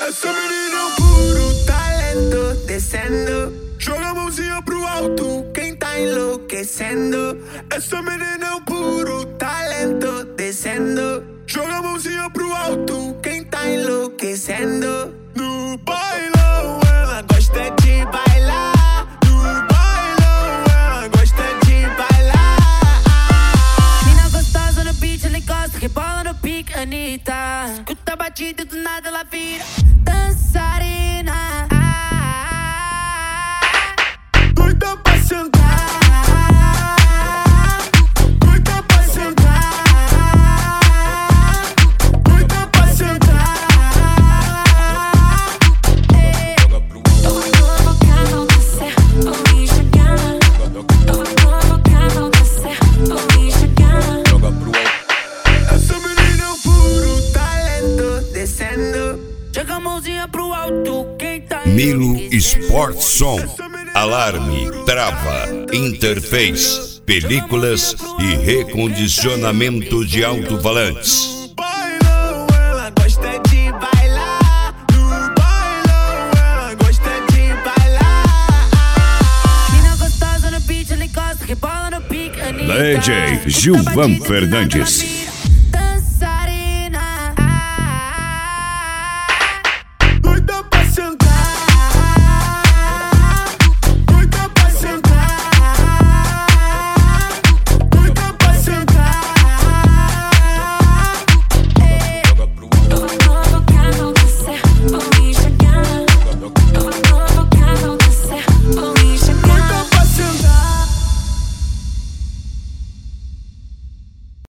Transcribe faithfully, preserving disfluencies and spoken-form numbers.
Essa menina é um puro talento, descendo. Joga a mãozinha pro alto, quem tá enlouquecendo. Essa menina é um puro talento, descendo. Joga a mãozinha pro alto, quem tá enlouquecendo. No bailão ela gosta de bailar. No bailão ela gosta de bailar. Mina gostosa no beat, ela encosta, rebola no pique, Anitta. Escuta a batida e do nada ela vira dançarina. Doida pra sentar, doida pra sentar, doida pra sentar. Eu vou provocar, vou descer, vou me jogar. Eu vou provocar, vou descer, vou me jogar. Essa menina é um puro talento, descendo. Joga a mãozinha pro alto, quem tá Milo enlouquecendo. Sport Som, alarme, trava, interface, películas e recondicionamento de alto-falantes. No bailão ela gosta de bailar. No bailão ela gosta de bailar. Mina gostosa no beat, ela encosta, rebola no pique, Anitta. D J Escuta a Gilvan batida e do nada ela Fernandes. vira